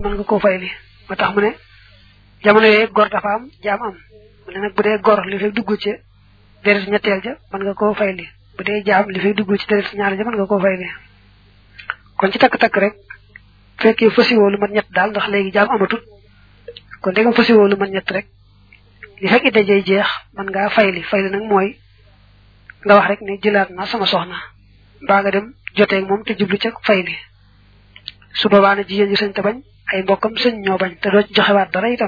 mën nga koo fayli ba tax mu ne jamono yooyu gor dafa am jaam am mu ne nag bu dee gor li fay dugg ci deret ñetteel ja mën nga koo fayli bu dee jaam li fay dugg ci deret ñaar ja mën nga koo fayli kon ci takk-takk rek fekkee fasiwoo lu mat ñett daal ndax léegi jaam amatut kon dégam fasiwoo lu mat ñett rek li fekk idda jay jeex mën ngaa fayli nag mooy nga wax rek ne jëlaat na sama soxna mbaa nga dem joteeg moom te jublu ca fayli su boobaa na jigéen ji sañ te bañ ay mbokkam sañ ñoo bañ te doo ci joxewaat dara itam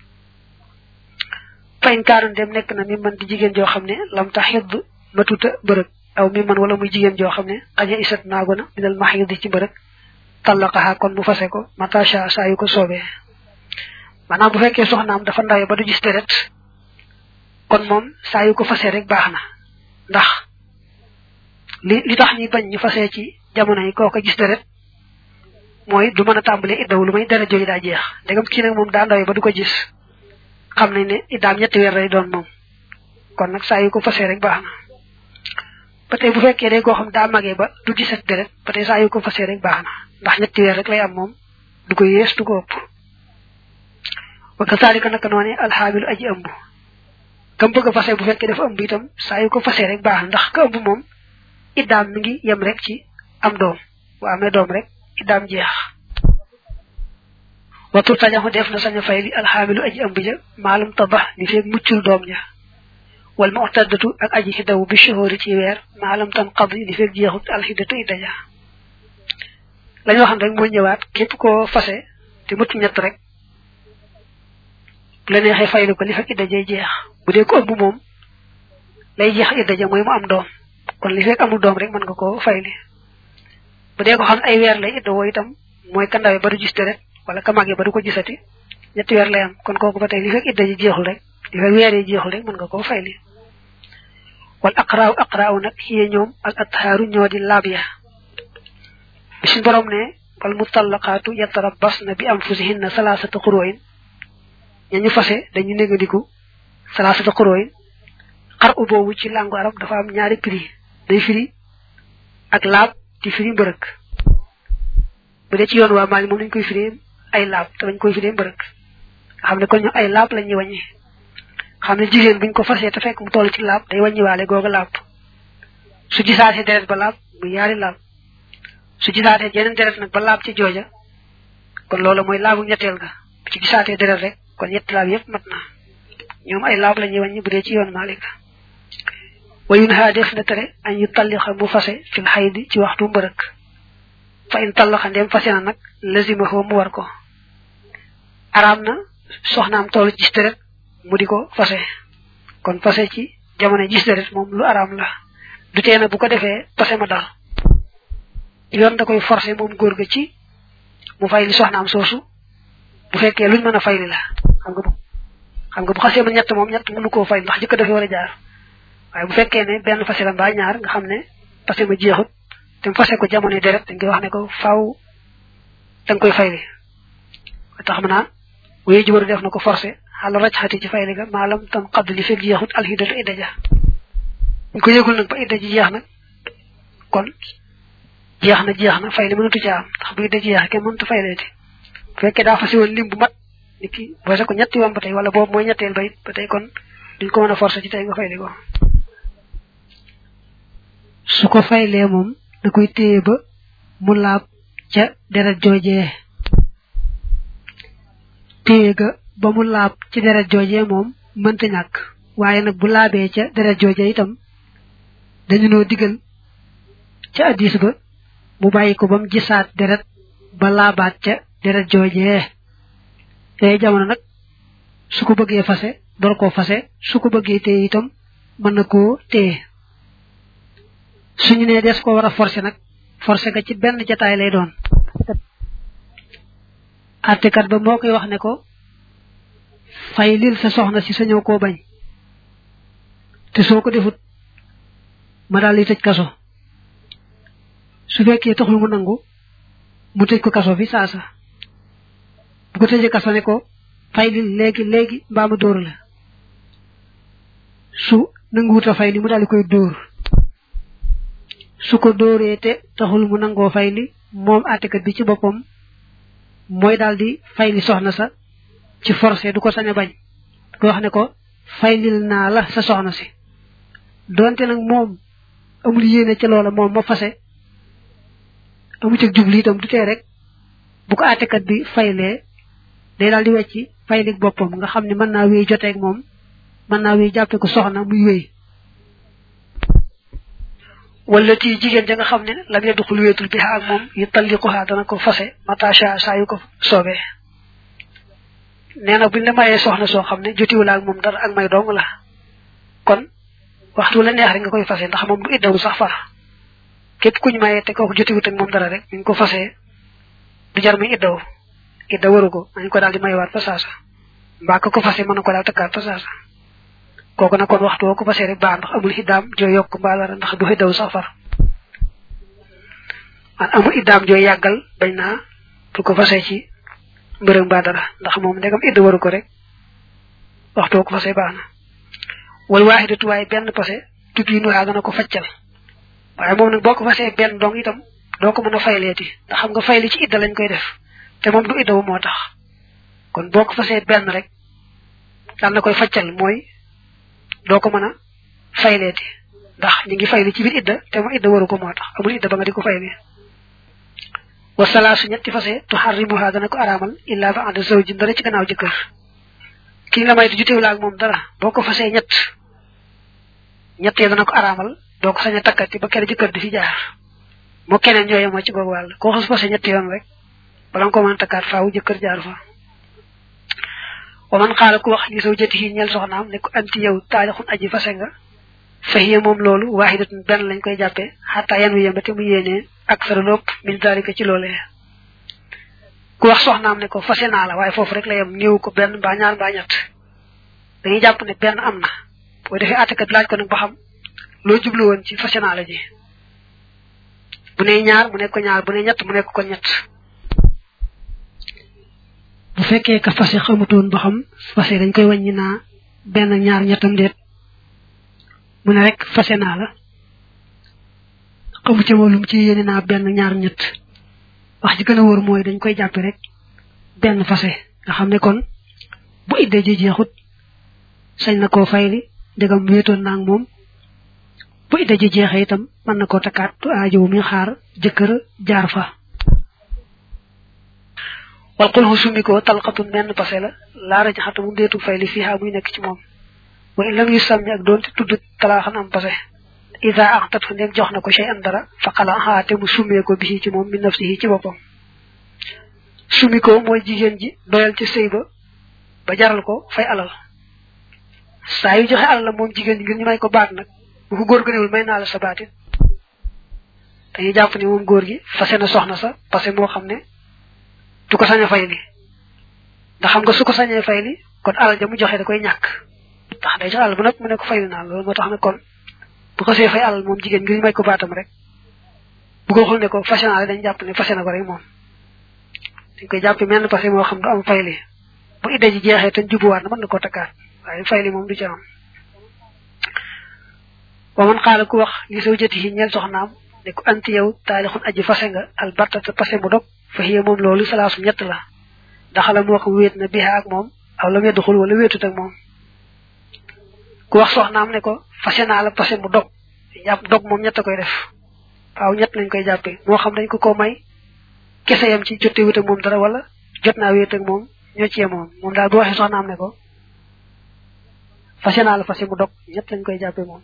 fayn kaarun dem nekk na mi man di jigéen joo xam ne lam tax xidd matuta bërëg aw mi man wala muy jigéen joo xam ne xaja isat naago na minal maxidi ci bërëg tallaqaha kon mu fase ko matasha saa yu ko soobee maanaam bu fekkee soxnaam dafa ndawe ba du gis deret kon moom saa yu ko fasee rek baax na ndax li tax ñi bañ ñu fasee ci jamono yi kooka gis deret mooy du mën a tàmbalee iddaw lu may deret jooju daa jeex ndegam kii nag moom daa ndawe ba du ko gis xam nañ ne iddaam ñetti weer lay doon moom kon nag saa yu ko fasee rek baax na ba tey bu fekkee day koo xam daa magee ba du gisat deret ba tey saa yu ko fasee rek baax na ndax ñetti weer rek lay am moom du ko yées du ko ëpp wa kasaalika naka noone alxaamilu aji ëmb kam bëgg a fase bu fekkee dafa ëmb itam saa yu ko fasee rek baax na ndax ka ëmb moom iddaam mi ngi yem rek ci am doom bu amee doom rek iddaam jeex watul tajaxu def na sañ a fay li alxaamilu aji ëmb ja maalum tabax ni feeg muccul doom ja wal mu'taddatu ak aji xiddawu bi shuhuri ci weer maalam tan qadi ni feeg jeexut alxiddatu idda ja lañu waxam rek mooy ñëwaat képp koo fase te mucc ñett rek bu la neexee faylu ko li fekk idda jay jeex bu dee ko ëmb moom lay jeex idda ja mooy mu am doom kon li fekk amul doom rek mën nga koo fayli bu dee ko xam ay weer lay idda woo itam mooy ka ndawe ba du gis deret wala ka màggee ba du ko gisati ñetti weer lay am kon kooku ba tey li fekk idda ji jeexul rek li fekk weer yi jeexul rek mën nga koo fayli wal aqraaw nag xiyee ñoom al athaaru ñoo di laab ya bi suñ borom ne wal mutallaqaatu yatarabbasna bi anfusihinna salaasata quru'in ñañu fase dañu négandiku salaasata quru'in xar u boobu ci langue arab dafa am ñaari prix day firi ak laab di firi mbërëk bu dee ci yoon waa maali moom lañ koy firi ay laab te lañ koy firi mbërëk nga xam ne kon ñu ay laab lañ ñuy wàññi xam ne jigéen buñ ko fasee te fekk mu toll ci laab day wàññiwaale googa laab su gisaatee deret ba laab mu yaari laab su gisaatee jeneen deret nag ba laab ci jooja kon loolu mooy laabu ñetteel ga bu ci gisaatee deret rek kon ñetti laab yépp mat na ñoom ay laab la ñuy wàññi bu dee ci yoon Maalik wayun ha def na tere an yu tallixa mu fase fil xaydi ci waxtu mbërëk fa in tallaxa ndem fase na nag lazima xoo mu war ko araam na soxnaam toll gis deret mu di ko fase kon fase ci jamono gis deret moom lu araam la du tee na bu ko defee fase ma dal yoon da koy forcer moom góor ga ci mu fay li soxnaam soosu bu fekkee luñ mën a fay li la xam nga bu xasee ma ñett moom ñett mënu koo fay ndax jëkk dafay war a jaar waaye bu fekkee ne benn fase la mbaa ñaar nga xam ne fase ma jeexut te mu fase ko jamono deret dañ koy wax ne ko faaw da nga koy fay li tax mën naa waye jubaru def na ko forcer xal raj xati ci fay li ga maalam tam xadd li fekk jeexut alxidatu idda ja ñu ko yëgul nag ba idda ji jeex nag kon jeex na fay li mënatu ca am ndax bu idda ji jeex kenn mënatu fay leeti bu fekkee daa fase woon lim bu mat nit ki fase ko ñetti yoon ba tey wala boobu mooy ñetteel ba it ba tey kon duñ ko mën a forcer ci tey nga fay li ko su ko faylee moom da koy téye ba mu laab ca deret joojee téye ga ba mu laab ci deret joojee moom mënta ñàkk waaye nag bu laabee ca deret joojee itam dañu noo digal ca addis ba mu bàyyi ko ba mu gisaat deret ba laabaat ca deret joojee yooyu jamono nag su ko bëggee fase door koo fase su ko bëggee téye itam mën na koo téye suñu nee des ko war a forcer nag forcer ga ci benn jataay lay doon artekat ba moo koy wax ne ko fay lil sa soxna si sañoo koo bañ te soo ko defut ma daal di tëj kaso su fekkee taxul mu nangu mu tëj ko kaso fi saasa bu ko tëjee kaso ne ko fay lil léegi mbaa ma dóor la su nanguwut a fay li mu daal di koy dóor su ko dóoree te taxul mu nangoo fay li moom àttekat bi ci boppam mooy daal di fay li soxna sa ci forcé du ko sañ a bañ ko wax ne ko faylil naa la sa soxna si donte nag moom amul yéene ci loola moom ma fase amu ci jublu itam du tee rek bu ko àttekat bi faylee day daal di wecci faylik boppam nga xam ne mën naa wéy joteeg moom mën naa wéy jàppe ko soxna muy wéy wala ti jigéen ja nga xam ne lam ya duxul wéetul bi ak moom yi talliquha dana ko fase matasha saa yu ko soobee nee na buñ la mayee soxna soo xam ne jotiwul ak moom dara ak may dong la kon waxtu la neex rek nga koy fase ndax moom du iddawu sax far képp kuñ mayee te kooku jotiwut ak moom dara rek ñu ko fasee du jar muy iddawu idda waru ko nañ ko daal di mayewaat fa saasa mbaa ko fase mën na ko daal takkaat fa saasa kooku nag kon waxtu woo ko fasee rek baax ndax amul iddaam jooy yokk mbaa dara ndax du iddawu sax far an amul iddaam jooy yàggal bañ naa du ko fasee ci mbërëm mbaa dara ndax moom ndegam idda waru ko rek waxtu woo ko fasee baax na wal waahidatu waaye benn pase tubiinu haa dana ko faccal waaye moom nag boo ko fasee benn dong itam doo ko mën a fayleeti ndax xam nga fayli ci idda lañ koy def te moom du iddawu moo tax kon boo ko fasee benn rek dal na koy faccal mooy doo ko mën a fayleeti ndax ñu ngi fayli ci biir idda te moom idda waru ko moo tax amul idda ba nga di ko faylee wa salaasu ñetti fase tuharrimuha dana ko araamal illa ba'da zawjin dara ci gannaaw jëkkër ki nga may di jutewul ak moom dara boo ko fasee ñett yee dana ko araamal doo ko sañ a takkati ba kenn jëkkër di fi jaar moo keneen ñooye moo ci googu wàll koo xas fase ñetti yoon rek bala nga ko mën a takkaat faawu jëkkër jaar fa wa man xaala ku wax li zawjatihi ñeel soxnaam ne ko anti yow taalixun aji fase nga fahiya moom loolu waahidatun benn lañ koy jàppee xataa yan wi yemba te mu yéenee ak sara lopp min dalika ci loolee ku wax soxnaam ne ko fase naa la waaye foofu rek la yem néew ko benn mbaa ñaar mbaa ñett dañuy jàpp ne benn am na boo defee àttekat laaj ko nag ba xam loo jublu woon ci fase naa la ji bu ne ñaar mu nekk ko ñaar bu ne ñett mu nekk ko ñett bu fekkee ka fase xamutoon ba xam fase dañ koy wàññi naa benn ñaar ñettam déet mu ne rek fase naa la xamu ci moom ci yéene naa benn ñaar ñett wax ji gën a wóor mooy dañ koy jàppe rek benn fase nga xam ne kon bu idda ji jeexut sañ na koo fayli ndegam wéetoon naa ak moom bu idda ji jeexee itam mën na koo takkaat tu aajowu mi xaar jëkkër jaar fa wal xulxu summi ko talxatun menn pase la laara jaxata mu ndeetu fayli fiiha muy nekk ci moom wa in lam yu sàmmi ak doonte tudd talaaxan am pase isa axtat fa ndem jox na ko shay an dara fa xala xaate mu summee ko bisi ci moom min nafsihi ci boppam summi ko mooy jigéen ji doyal ci sëy ba jaral ko fay alal saa yu joxe alal la moom jigéen ji ngir ñu may ko baat nag bu ko góor gënewul may naa la sa baatit dañuy jàpp ni moom góor gi fase na soxna sa parce que moo xam ne du ko sañ a fay li ndax xam nga su ko sañee fay li kon alal ja mu joxe da koy ñàkk tax day jox alal bu nag mu ne ko fayli naa loolu moo tax nag kon bu ko see fay alal moom jigéen ngir ñu may ko baatam rek bu ko xul ne ko fase naa la dañ jàpp ne fase na ko rek moom dañ koy jàpp menn parce que moo xam du am fayli bu idda ji jeexee te jubuwaat na mën na koo takkaat waaye fayli moom du ci am wa man xaala ku wax li zawjatihi ñeel soxnaam ne ko anti yow taalixun aji fase nga albartata pase mu dog fa hiya moom loolu salaasu ñett la daxala moo xam wéet na biha ak moom aw la mu duxul wala wéetut ak moom ku wax soxnaam ne ko fase naa la pase mu dog jàpp dog moom ñett koy def waaw ñett lañ koy jàppee moo xam dañ ko may kese yam ci jote wéet ak moom dara wala jot naa wéet ak moom ñoo ci yemoon moom daal bu waxee soxnaam ne ko fase naa la fase mu dog ñett lañ koy jàppee moom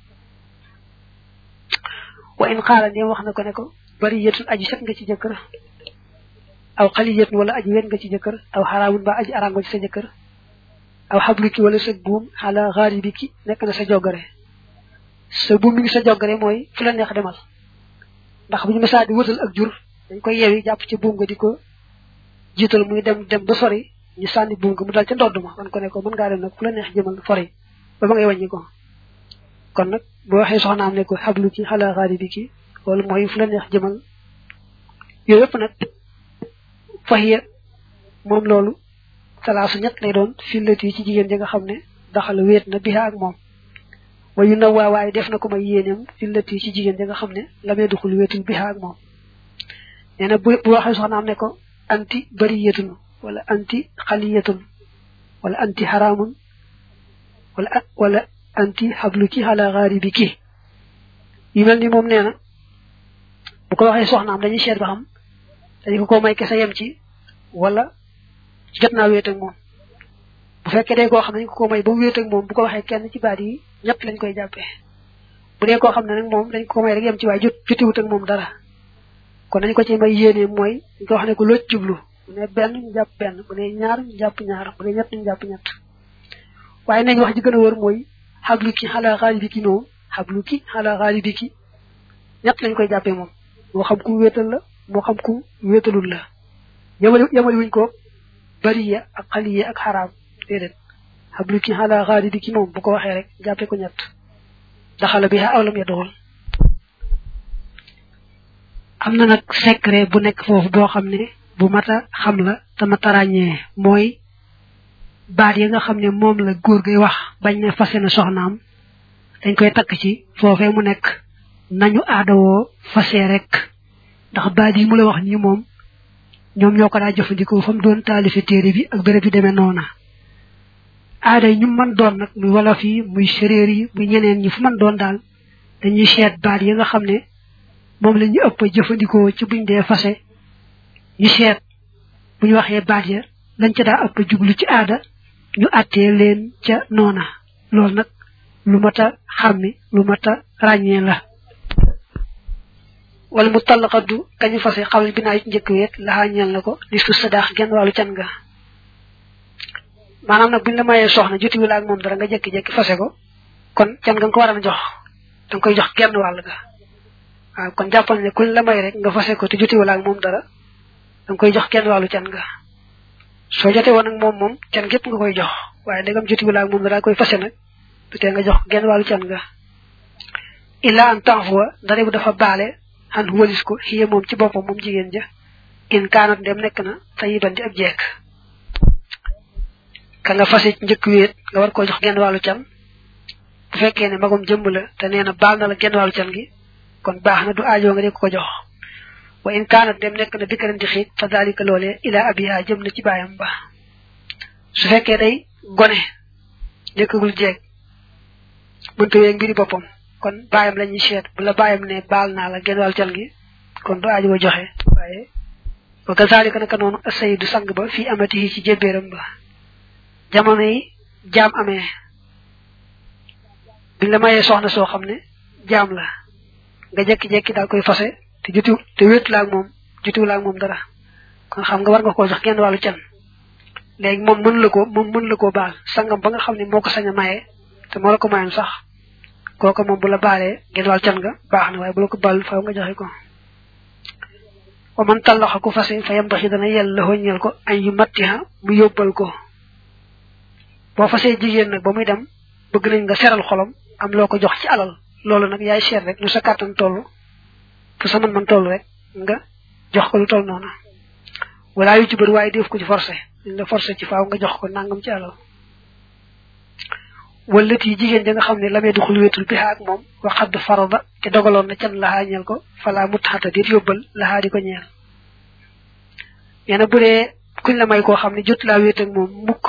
wa in xaala ndéem wax na ko ne ko bari yétun aji set nga ci jëkkër aw xaliyatun wala aji wet nga ci jëkkër aw xaraamun ba aji araam nga ci sa jëkkër aw xabluki wala sa buum xala xaaribiki nekk na sa jogare sa buum mi ngi sa jogare mooy fu la neex demal ndax bu ñu mësaa di wëtal ak jur dañ koy yewi jàpp ci buum nga di ko jiital muy dem ba sori ñu sànni buum nga mu dal ca ndodd ma wan ko ne ko mën ngaa dem nag fu la neex jëmal fori ba ngay wàññi ko kon nag boo waxee soxnaam ne ko xabluki xala xaaribiki wala mooy fu la neex jëmal yooyu yëpp nag fahiya moom loolu salaasu ñett lay doon fillati ci jigéen ji nga xam ne daxal wéet na biha ak moom wayu na waaye def na ko may yéeneem fillati ci jigéen ji nga xam ne lamee duxul wéetul biha ak moom nee na bu waxee soxnaam ne ko anti bariyatun wala anti khaliyatun wala anti haramun wala anti habluki ala gharibiki yi melni mom neena bu ko waxe soxnaam dañuy xéet ba xam dañ ko may kessa yam ci wala jotna wéet ak mom bu fekke day ko xam dañ ko may ba wéet ak mom bu ko waxe kenn ci baat yi ñett lañ koy jappé bu dé ko xam nak mom dañ ko may rek yam ci way jotiwut ak mom dara kon dañ ko ci may yéene moy ko wax ne ko lo jublu bu ne ben ñu japp ben bu ne ñaar ñu japp ñaar bu ne ñett ñu japp ñett waye nañ wax ji gëna wër moy habluki ala ghalibiki no habluki ala ghalibiki ñett lañ koy jappé mom mo xam ku wétal la mo xam ku wétalul la yamal wuñ ko bariya ak khaliya ak haram dedet habluki ala ghalibiki mom bu ko waxe rek jappé ko ñett daxala biha awlam yadul amna nak secret bu nek fofu bo xamne bu mata xam la ta mata ragne moy baat yi nga xamne mom la goor gay wax bañ ne fasé na soxnaam dañ koy tak ci fofé mu nek nañu aadawo fasé rek ndax baat yi mu la wax ni mom ñom ñoko da jëfëndiko fam doon talifi téré bi ak béré bi démé nona aada ñu man doon nak muy wolof yi muy séréer yi muy ñeneen ñi fu man doon dal dañuy xéet baat yi nga xamne mom lañu ëpp jëfëndiko ci buñ dé fasé ñu xéet buñ waxé baat ya lañ ci da ëpp juglu ci aada ñu atté leen ca nona lool nak lu mata xammi lu mata ragné la wal mutallaqatu kañu fasé xawal bina ci ñëk wét la ñal nako li su sadax genn walu can nga manam nak buñ la mayé soxna juti wala ak mom dara nga jekki jekki fasé ko kon can nga ko wara jox dang koy jox genn walu ga kon jappal ne kuñ la may rek nga fasé ko te juti wala ak mom dara dang koy jox genn walu can nga so joté won ak mom can gep nga koy jox waye ndegam juti wala ak mom dara koy fasé nak tuté nga jox genn walu can nga illa an ta'fuwa dara bu dafa balé han wolis ko hiye mom ci bopam mom jigen ja in kanat dem nek na tayiban di ab jek ka nga fasé ñëk wéet nga war ko jox genn walu can bu fekké né magum jëm la té néna bal na la genn walu can gi kon baxna du aajo nga ko jox wa in kanat dem nek na bikaran di xit fa dalika lolé ila abiha jëm na ci bayam ba su fekké day goné nekul jek bu tawé ngiri bopam kon bayam lañuy xéet bu la bayam né bal na la genn walu can gi kon du aajo joxé waye wa kazalika naka nonu asaydu sang ba fi amatihi ci jébéram ba jamono yi jam amé bi la mayé soxna so xamné jam la nga jekki jekki dal koy fasé te jutu te wét la ak mom jutu la ak mom dara kon xam nga war nga ko jox genn walu can légui mom mën la ko baal sangam ba nga xamné moko saña mayé te mo la ko mayam sax koko mom bu la balé genn walu can nga baxna way bu la ko bal faaw nga joxe ko wa man talaxa ku fasé fayam baxi dana yalla hoñal ko ay yu mattiha mu yobbal ko bo fasé jigen nak ba muy dem bëgg nañ nga séral xolam am loko jox ci alal lolu nak yaay sét rek lu sa katan tollu fu sa man tollu rek nga jox ko lu toll nona wala yu ci bër way def ko ci forcé la forcé ci faaw nga jox ko nangam ci alal walati jigen da nga xamné lamé duxul wétul bi ak mom wa xad farada ci dogalon na can la hañal ko fala mutata dit yobal la ha di ko ñeel yana bu dé kuñ la may ko xamné jot la wét ak mom mukk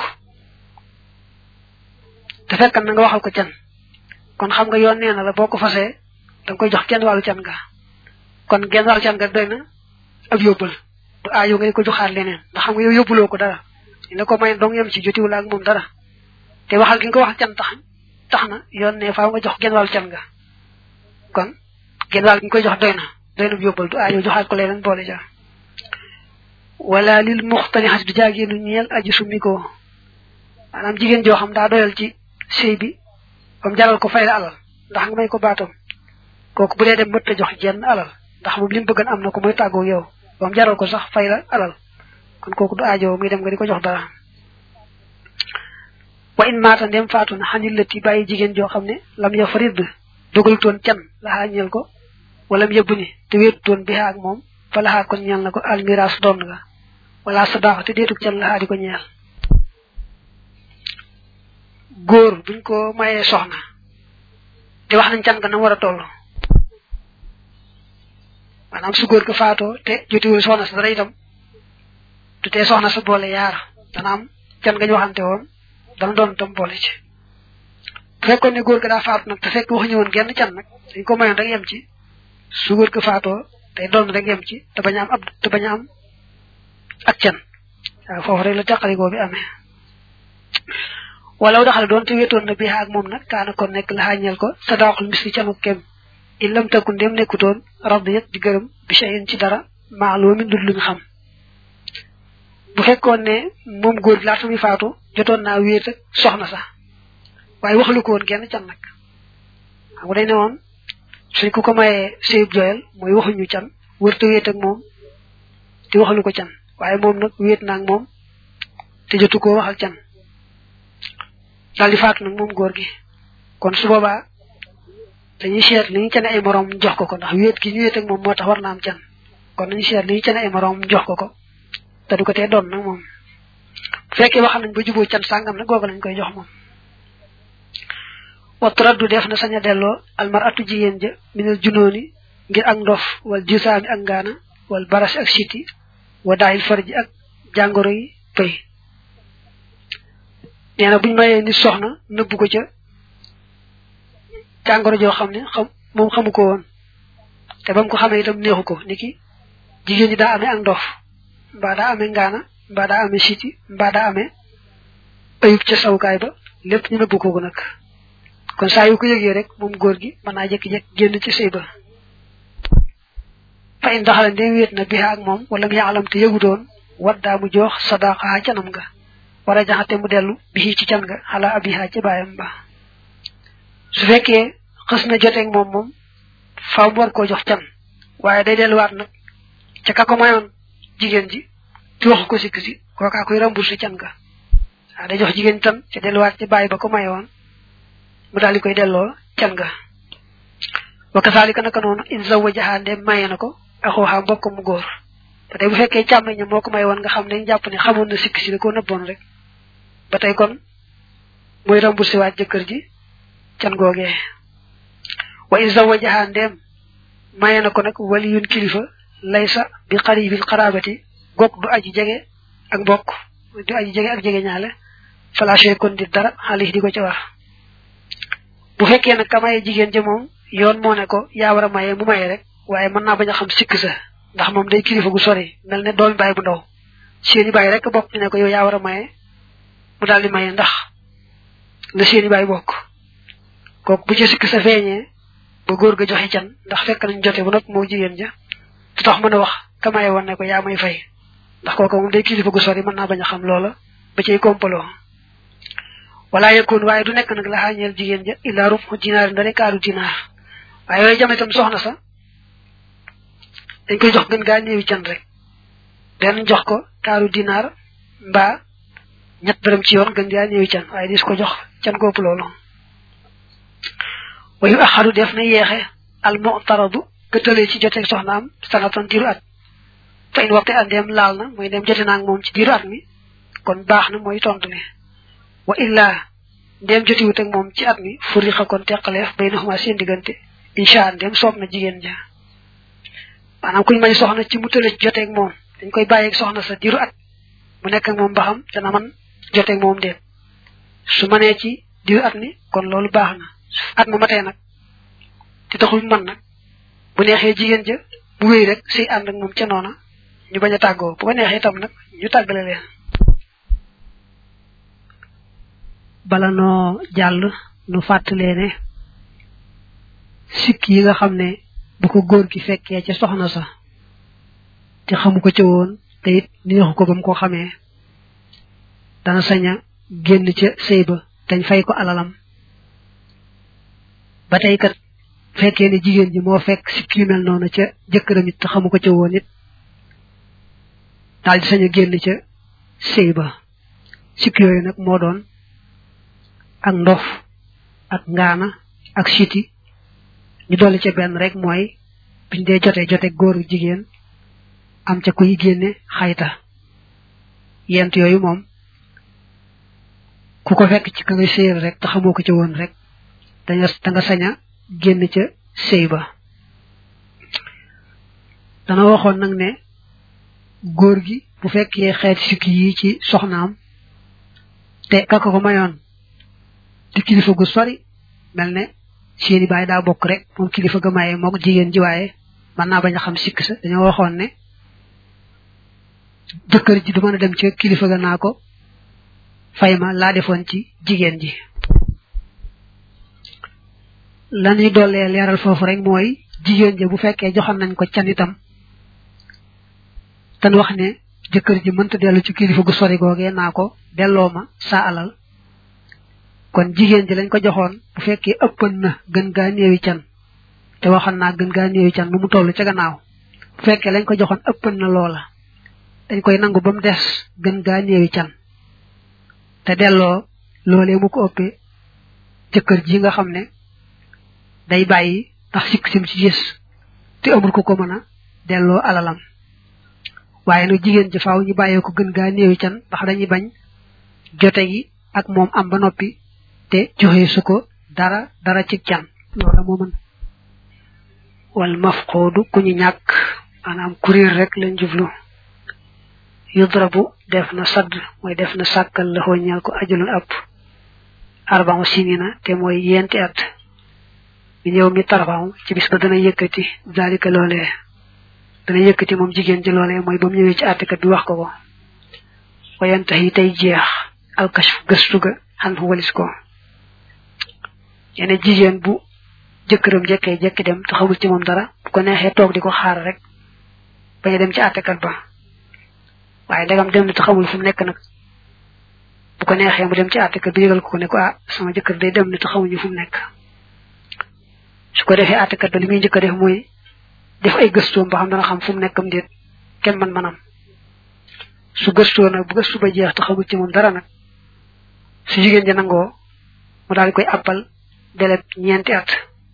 te fekk na nga waxal ko can kon xam nga yoon neena la boko fasé dang koy jox kenn walu can nga kon genn walu can nga doyna ak yobal du aayo ngay ko joxal leneen ndax xam nga yow yobulo ko dara ina ko may dong yam ci joti wala ak mom dara te waxal gi nga wax can taxna yoon ne faaw nga jox genn walu can nga kon genn wal gi koy jox doyna yobal du aayo joxal ko leneen boole ja wala lil mukhtalihati du jaagenu ñeel aji sumiko manam jigen jo xam da doyal ci sey bi bam jaral ko fayla alal ndax nga may ko batom koku bu dé dem mëtta jox jenn alal ndax mom lim bëggan amna ko moy taggo yow bam jaral ko sax fayla alal kon koku du aajo muy dem nga diko jox dara wa in mata dem fatuna hanil lati bayi jigen jo xamne lam ya farid dogal ton can la hañel ko wala yebuni te wet ton bi ak mom fa la kon ñal nako al miras don nga wala sadaqa te detuk can la di ko ñal goor buñ ko mayé soxna te wax nañ can ga na wara tollu manam su goor ko faato te jotiwul soxna sa dara itam du té soxna sa boole yaar dana am can nga ñu waxante woon dana doon tam boole ci fekkon ne goor ga da faatu nak te fekk wax ñewon genn can nak dañ ko mayon rek yem ci su goor ko faatoo day doon rek yem ci te baña am ak can fofu rek la taxaliko bi amé walaw daxal doon te wétoon na bi ak moom nag kaana kon nekk la xàññeel ko sadaqul misli canu kem illam takun dem nekkutoon radiyat di gërëm bi shay'in ci dara ma'lumin dul luñ xam bu fekkoon ne moom góor gi laata muy faatu jotoon naa wéet ak soxna sax waaye waxlu ko woon kenn can nag xam nga day ne woon suñ ku ko mayee sëyub joyal mooy waxuñu can wërta wéet ak moom te waxlu ko can waaye moom nag wéet naag moom te jotu koo waxal can dal di faatu nag moom góor gi kon su boobaa dañuy seet li ñu cane ay morom jox ko ndax wéet gi ñu wéet ak moom moo tax war na am can kon nañu seet li ñu cane ay morom jox ko te du ko tee doon nag moom bu fekkee waxal nañ ba juboo can sàngam nag googu lañ koy jox moom watraddu def na sañ a delloo almaratu jigéen ja minal junooni ngir ak ndof wal jisaami ak ngaana wal baras ak siti wa daayil farji ak jàngoro yi pëy neena buñ mayee ni soxna nëbbu ko ca jàngoro joo xam ne moom xamu ko woon te bam ko xamee itam neexu ko niki jigéen ñi daa amee ak ndof mbaa daa amee ngaana mbaa daa amee siti mbaa daa amee ayub ca sawukaay ba lépp ñu nëbbu ko nag kon saa yu ko yëgee rek moom góor gi mën naa jékki-jékki génn ci sëy ba fa in daxala ndee wéet na biha ak moom wala mu yaalam te yëgutoon waddaa mu jox sadaqaa canam nga wara jaxate mu dellu bi ci can nga xala abiha ci baayam ba su fekkee xës na joteeg moom faaw mu war koo jox can waaye day delluwaat nag ca ka ko mayoon jigéen ji ci waxu ko sikk si kookaa koy remboursé can nga waaw day jox jigéen tan ca delluwaat ci baay ba ko mayoon mu daal di koy delloo can nga wa kasaalika naka noonu in zawwajaha ndem maye na ko axooxa mbokk mu góor ba tey bu fekkee càmmeñ moo ko mayoon nga xam ne jàpp ne xamoon na sikk si da koo nëbboon rek ba tey kon muy remboursé waat jëkkër ji can googee wa in zawwajaha ndem maye na ko nag waliyun kilifa laysa bi qaribil qarabati gok du aji jege ak mbokk du aji jege ak jege ñaale fala shay kon di dara xaalis di ko ci wax bu fekkee nag ka maye jigéen ja moom yoon moo ne ko yaa war a maye mu maye rek waaye mën naa bañ a xam sikk sa ndax moom day kilifa gu sori mel ne doomi baay bu ndaw seeni baay rek bokk ñu ne ko yow yaa war a maye mu daal di maye ndax la seeni baay bokk kooku bu ci sikk sa feeñee ba góor ga joxe can ndax fekk nañ jote bu nag moo jigéen ja du tax mën a wax ka maye woon ne ko yaa may fay ndax kooku moom day kilifa gu sori mën naa bañ a xam loola ba cay kompaloo wala yakun waaye du nekk nag la xaañeel jigéen ja illa rubu dinaar ndare kaaru dinaar waaye yooyu jam itam soxna sa dañ koy jox gën gaa néewi can rek benn jox ko kaaru dinaar mbaa ñett dërëm ci yoon gën gaa néewi can waaye dis ko jox can góob loolu wayu axaru def na yeexe al mu'taradu gëtalee ci joteeg soxnaam sanatan diiru at fa in waxte andeem laal na mooy dem jote naag moom ci diiru at mi kon baax na mooy tontu ne wa illa ndem jotiwut ak moom ci at mi furixa kon teqaleef baynahuma seen diggante insha ndem soob na jigéen ja maanaam kuñ may soxna ci mu tële joteeg moom dañ koy bàyyeeg soxna sa diiru at mu nekk ak moom ba xam dana man joteeg moom déet su mënee ci diiru at mi kon loolu baax na at ma matee nag te taxul man nag bu neexee jigéen ja bu wéy rek siy ànd ak moom ca noona ñu bañ a tàggoo bu ko neexee itam nag ñu tàggale leen bala noo jàll nu fàttalee ne sikk yi nga xam ne bu ko góor gi fekkee ca soxna sa te xamu ko ca woon te it neexu ko bam ko xamee dana sañ a génn ca sëy ba dañ fay ko alalam ba tey kat fekkee ne jigéen ji moo fekk sikk yu mel noonu ca jëkkëram it te xamu ko ca woon it daal di sañ a génn ca sëy ba sikk yooyu nag moo doon ak ndof ak ngaana ak siti ñu dolli ca benn rek mooy biñ dee jote góor jigéen am ca kuy génne xayta yent yooyu moom ku ko fekk ci ka ngay sëyal rek te xamoo ko ca woon rek da nga sañ a génn ca sëy ba dana waxoon nag ne góor gi bu fekkee xeeti sikki yi ci soxnaam te kaka ko mayoon di kilifa gu sori mel ne seeni baay daa bokk rek moom kilifa ga maye moo jigéen ji waaye mën naa bañ a xam sikk sa dañoo waxoon ne jëkkër ji du mën a dem ci kilifa ga naa ko fay ma laa defoon ci jigéen ji lañuy dollee leeral foofu rek mooy jigéen ji bu fekkee joxoon nañ ko can itam tan wax ne jëkkër ji mënta dellu ci kilifa gu sori googee naa ko delloo ma sa alal kon jigéen ji lañ ko joxoon bu fekkee ëppan na gën gaa néewi can te waxoon naa gën gaa néewi can nu mu toll ca gannaaw bu fekkee lañ ko joxoon ëppan na loola dañ koy nangu ba mu des gën gaa néewi can te delloo loolee mu ko ëppee jëkkër ji nga xam ne day bàyyi ndax sikk sim ci gis te amul ko mën a delloo alalam waaye nag jigéen ji faaw ñu bàyyee ko gën gaa néewi can ndax dañuy bañ jote gi ak moom am ba noppi te joxe su ko dara ci can loola moo mën wal mafqudu ku ñu ñàkk maanaam kuréel rek lañ jublu yudrabu def na sadd mooy def na sàkkal la xooñal ko ajulul ab arba'u sinina te mooy yenti at mi ñëw mi tarfaaw ci bis ba dana yëkkati zalika loolee dana yëkkati moom jigéen ji loolee mooy ba mu ñëwee ci àttekat bi wax ko ko wayantahi tey jeex alkashf gëstu ga xan walis ko yene jigéen bu jëkkëram jekki dem te xamul ci moom dara bu ko neexee toog di ko xaar rek bañ a dem ci àttekat ba waaye ndegam dem na te xamul fu mu nekk nag bu ko neexee mu dem ci àttekat bi yëgal ko ne ko sama jëkkër day dem na te xamuñu fu mu nekk su ko defee àttekat ba li muy njëkk a def mooy def ay gëstoom ba xam dana xam fu mu nekkam déet kenn manam su gëstoo nag bu gëstu ba jeex te xamul ci moom dara nag su jigéen ja nangoo mu daal di koy appal deleb ñeenti at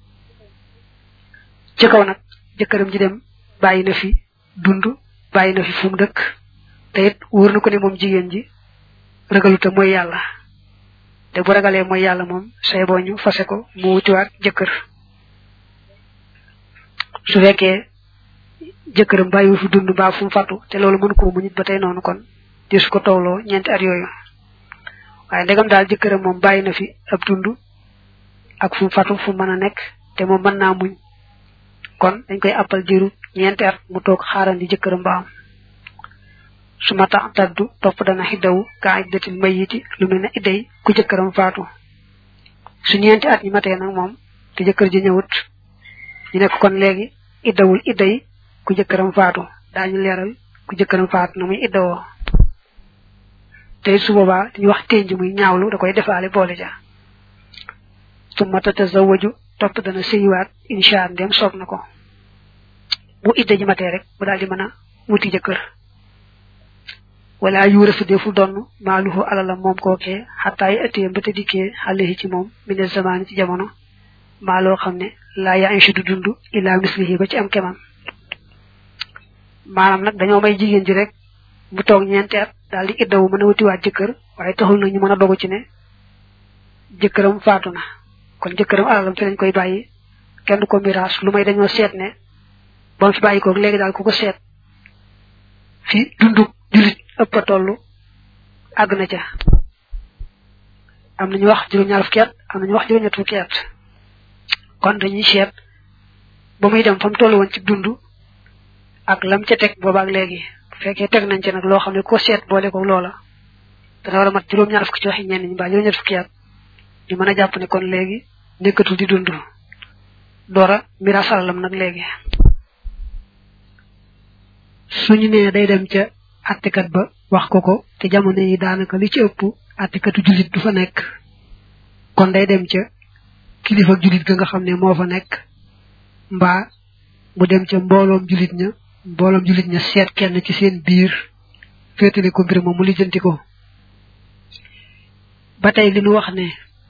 ci kaw nag jëkkëram ji dem bàyyi na fi dund bàyyi na fi fu mu dëkk te it wóor na ko ne moom jigéen ji ragaluta mooy yàlla te bu ragalee mooy yàlla moom say boo ñu fase ko mu wutiwaat jëkkër su fekkee jëkkëram bàyyiwu fi dund mbaa fu mu fàttu te loolu mënu ko mu nit ba tey noonu kon di su ko tooloo ñeenti at yooyu waaye ndegam daal jëkkëram moom bàyyi na fi ab dund ak fu mu fàttu fu mën a nekk te moom mën naa muñ kon dañ koy appal diiru ñeenti at mu toog xaarandi jëkkëram ba am su ma tax taddu topp dana xiddawu kaa iddatil mayiti lu mel ne idday ku jëkkëram faatu su ñeenti at ñi matee nag moom te jëkkër ji ñëwut ñu nekk kon léegi iddawul idday ku jëkkëram faatu daañu leeral ku jëkkëram faatu na muy iddawoo te su boobaa ñu wax tenj muy ñaawlu da koy defaale boole ja summa tatazawwaju topp dana sëyiwaat insha ndem soob na ko bu idda ji matee rek bu daal di mën a wuti jëkkër wala yuura su defu donn maaluhu alalam moom kookee xataa yi ëttee mbëta dikkee xale ci moom mine zamaani ci jamono maa loo xam ne laa yaa inchi du dund illa mislihi ba ci am kemam maanaam nag dañoo may jigéen ji rek mu toog ñeenti at daal di iddawu mën a wutiwaat jëkkër waaye taxul na ñu mën a dogu ci ne jëkkëram faatu na kon jëkkëram alalam fi lañ koy bàyyi kenn du ko miraas lu may dañoo seet ne ba mu fi bàyyi ko léegi daal ku ko seet fi dundu julit ëpp a toll àgg na ca am nañu wax juróom-ñaar fukki at am nañu wax juróom-ñett fukki at kon dañuy seet ba muy dem fa mu toll woon ci dund ak lam ca teg boobaak léegi bu fekkee teg nañ ci nag loo xam ne ko seet boole ko loola dana war a mat juróom-ñaar fukki ci waxi ñenn ñi mbaa juróom-ñett fukki at ñu mën a jàpp ne kon léegi nekkatul di dund doora miraas alalam nag léegi suñu nee day dem ca attekat ba wax ko te jamono yi daanaka li ci ëpp attekatu jullit du fa nekk kon day dem ca kilifa jullit ga nga xam ne moo fa nekk mbaa mu dem ca mbooloom jullit ña seet kenn ci seen biir féetale ko mbir moom mu lijjanti ko ba tey li nu wax ne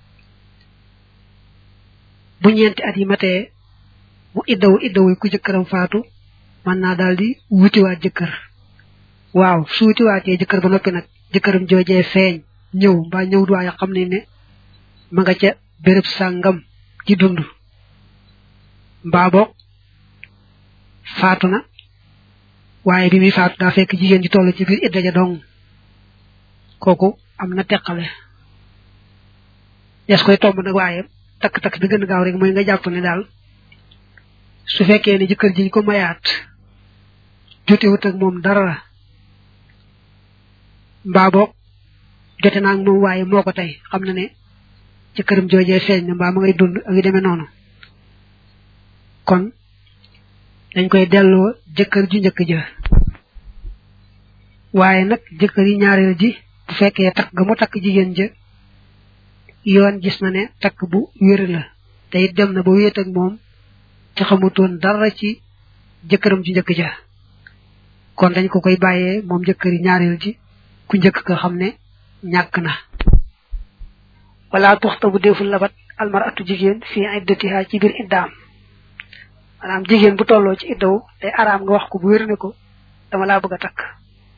bu ñeenti at yi matee mu iddawu ku jëkkëram faatu mën naa daal di wutiwaat jëkkër waaw su wutiwaatee jëkkër ba noppi nag jëkkëram joojee feeñ ñëw mbaa ñëw waaye xam ne ma nga ca béréb sàngam ci dund mbaa boog faatu na waaye bi mi faatu daa fekk jigéen ji toll ci biir idda ja dong kooku am na teqale des koy tomb nag waaye takk-takk bi gën a gaaw rek mooy nga jàpp ne daal su fekkee ne jëkkër ji ko mayaat jotewut ak moom dara mbaa boog jote naa ak moom waaye moo ko tey xam na ne jëkkëram joojee feeñ na mbaa ma ngay dund ak yu demee noonu kon dañ koy delloo jëkkër ju njëkk ja waaye nag jëkkër yi ñaareel ji bu fekkee takk ga mu takk jigéen ja yoon gis na ne takk bu wér la te it dem na ba wéet ak moom ci xamutoon dara ci jëkkëram ju njëkk ja kon dañ ko koy bàyyee moom jëkkër yi ñaareel ji ku njëkk ka xam ne ñàkk na wala tuxta bu deful labat almaratu jigéen fii iddatiha ci biir iddaam maanaam jigéen bu tolloo ci iddaw day araam nga wax ko bu wér ne ko dama laa bëgg a takk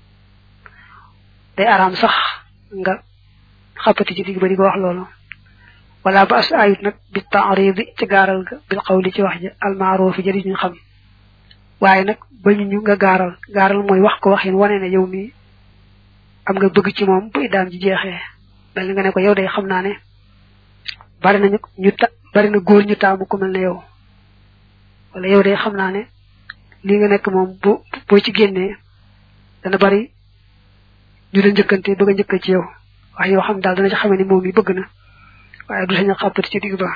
day araam sax nga xappati ci digg ba di ko wax loolu wala ba as ayut nag bi ta'ridi ci gaaral ga bil qawli ci wax ja al ma'ruf jëri ñu xam waaye nag bañu ñu nga gaaral mooy wax ko waxin wane ne yow mi am nga bëgg ci moom bu iddaam ji jeexee mel nga ne ko yow day xam naa ne bari na góor ñu taamu ku mel ne yow wala yow day xam naa ne lii nga nekk moom boo ci génnee dana bari ñu la njëkkante bëgg a njëkk ci yow wax yoo xam daal dana ci xamee ni moom yi bëgg na waaye du sañ a xàppati ci digg ba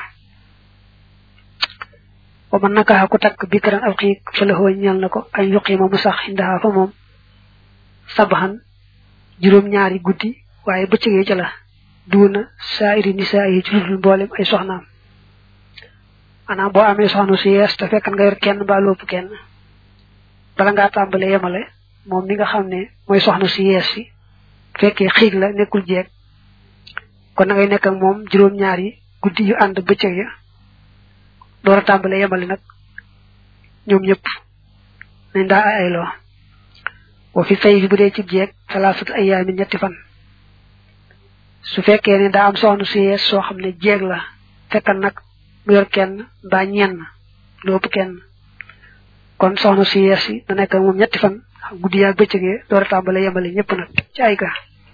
wa man naka ku takk bikran aw xiik fa la xooñ ñal na ko ay yuqima mu sax indaha fa moom sabaxan juróom-ñaari guddi waaye bëccëgee ca la duuna saa'iri nisaa yi ci ludul mboolem ay soxnaam maanaam boo amee soxna su yees te fekkan nga yor kenn ba lopp kenn bala ngaa tàmbale yemale moom mi nga xam ne mooy soxna su yees si fekkee xiig la nekkul jeeg kon na ngay nekk ak moom juróom-ñaari guddi yu ànd bëccëg ya door a tàmbale yemale nag ñoom ñëpp nañ daa ay loo wa fi fay fi bu dee ci jeeg salaasatu ayyaamin ñetti fan su fekkee ne daa am soxna su yees soo xam ne jeeg la fekkan nag mu yor kenn mbaa ñenn lu ëpp kenn kon soxna su yees yi da nekk moom ñetti fan guddi yaag bëccëgee door a tàmbale yemale ñëpp nag ci ay ga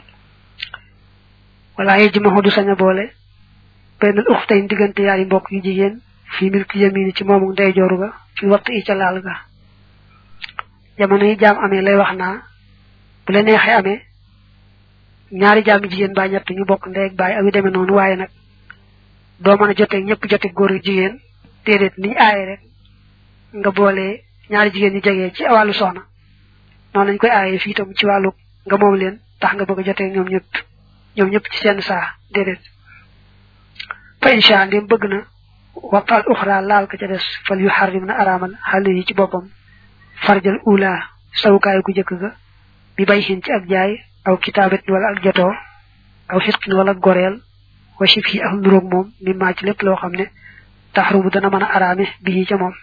wala yi ji ma du sañ a boole benn uxtayn diggante yaari mbokk yu jigéen fii milki yamini ci moomu ndeyjooru ga fi waxtu yi ca laal ga jamono yi jaam amee lay wax naa bu la neexee amee ñaari jaam jigéen ba ñett ñu bokk ndey ak baay ak yu demee noonu waaye nag doo mën a jotee ñëpp jote góor ak jigéen déedéet niñ aaye rek nga boole ñaari jigéen ñi jegee ci wàllu soxna noonu lañ koy aaye fii itam ci wàllu nga moom leen tax nga bëgg a jotee ñoom ñëpp ci seen saa déedéet fa insha ndim bëgg na waxtal uxra laal ka ca des fal yu xarrim na araamal xale yi ci boppam farjal ula sawukaay gu jëkk ga bi bay xin ci ak jaay aw kitaabat wala ak jotoo aw xitqin wala goreel wa shif yi ak nuróog moom mi maa ci lépp loo xam ne taxrumu dana mën a araame bi ca moom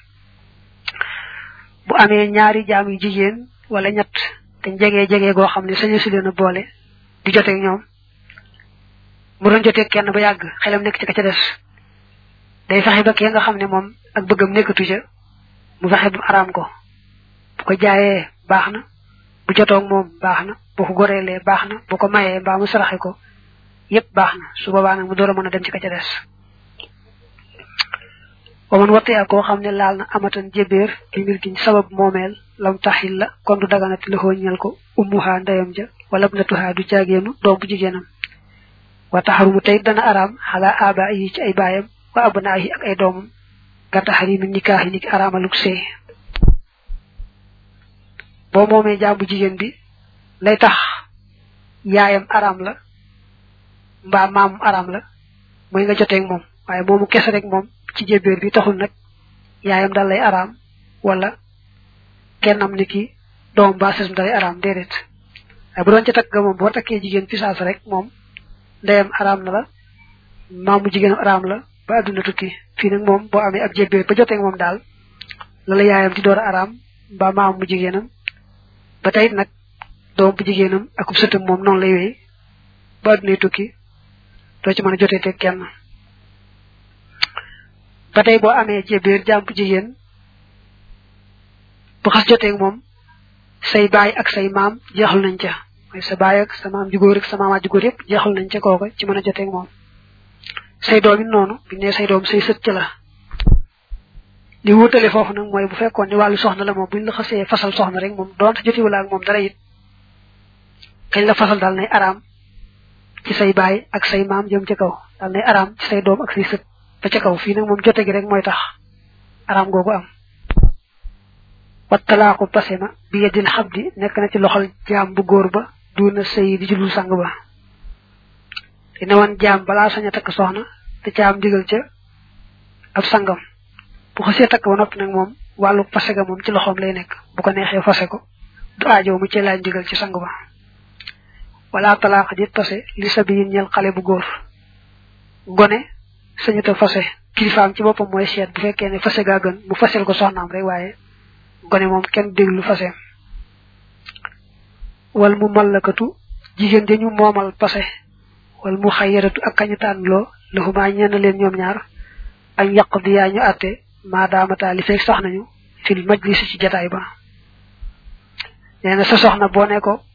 bu amee ñaari jaam yu jigéen wala ñett te jegee goo xam ne sañu si leen a boole di joteeg ñoom mu doon joteeg kenn ba yàgg xelam nekk ci ka ca des day fexe ba kee nga xam ne moom ak bëggam nekkatu ca mu fexe ba araam ko bu ko jaayee baax na bu jotoog moom baax na bu ko goreelee baax na bu ko mayee mbaa mu saraxe ko yépp baax na su boobaa nag mu door a mën a dem ci ka ca des wa man wattee ak koo xam ne laal na amatan jébéer li mbir giñ sabab moomeel lam taxil la kon du daganati la xooñal ko ummuhaa ndeyam ja wala ibnatuhaa du jaageenu doom bu jigéenam wa taxarumu tey dana araam xalaa aba yi ci ay baayam wa abnaa yi ak ay doomam nga taxarimi nikaax yi ni ki araamaluk sëy boo moomee jaam bu jigéen bi lay tax yaayam araam la mbaa maamum araam la mooy nga joteeg moom waaye moomu kese rek moom ci jébéer bi taxul nag yaayam dal lay araam wala kennam ni ki doom ba sesum dalay araam déedéet waaye bu doon ca takk ga moom boo takkee jigéen fi saas rek moom ndeyam araam na la maamu jigéenam araam la ba adduna tukki fii nag moom boo amee ab jébéer ba joteeg moom daal la la yaayam di door a araam mbaa maamu jigéenam ba tey nag doom bu jigéenam akub sëtam moom noonu lay wéy ba addunay tukki doo ci mën a jotee teg kenn ba tey boo amee jébéer jaam bu jigéen bu xas joteeg moom say baay ak say maam jeexal nañ ca mooy sa baay ak sa maam ju góor ak sa maamaat ju góor yëpp jeexal nañ ca kooka ci mën a joteeg moom say doom it noonu bi ne say doom say sët ca la li wutale foofu nag mooy bu fekkoon ni wàllu soxna la moom buñ la xasee fasal soxna rek moom doonte jotiwula ak moom dara it kañ la fasal daal nay araam ci say baay ak say maam jëm ca kaw daal nay araam ci say doom ak say sët ba ca kaw fii nag moom jote gi rek mooy tax araam googu am wa talaaku pasema bi yadil xabdi nekk na ci loxol jaam bu góor ba duna sëy di julul sang ba te ne woon jaam balaa sañ a takk soxna te jaam digal ca ab sangam bu xasee takk ba noppi nag moom wàllu fase ga moom ci loxoom lay nekk bu ko neexee fase ko du aajow mu ci laaj digal ci sang ba wala talaaqa dit fase li sabiyin ñel xale bu góor gone sañuta fase kilifaam ci boppam mooy seet bu fekkee ne fase gaa gën mu fasel ko soxnaam rek waaye gone moom kenn déglu faseem wal mu mallakatu jigéen dañu moomal pase wal mu xayyaratu ak kañu tànnloo laxumaa ñenn leen ñoom ñaar ak yàq di yaa ñu àtte maadaamata li fekk sax nañu fil majlis ci jataay ba nee na sa soxna boo ne ko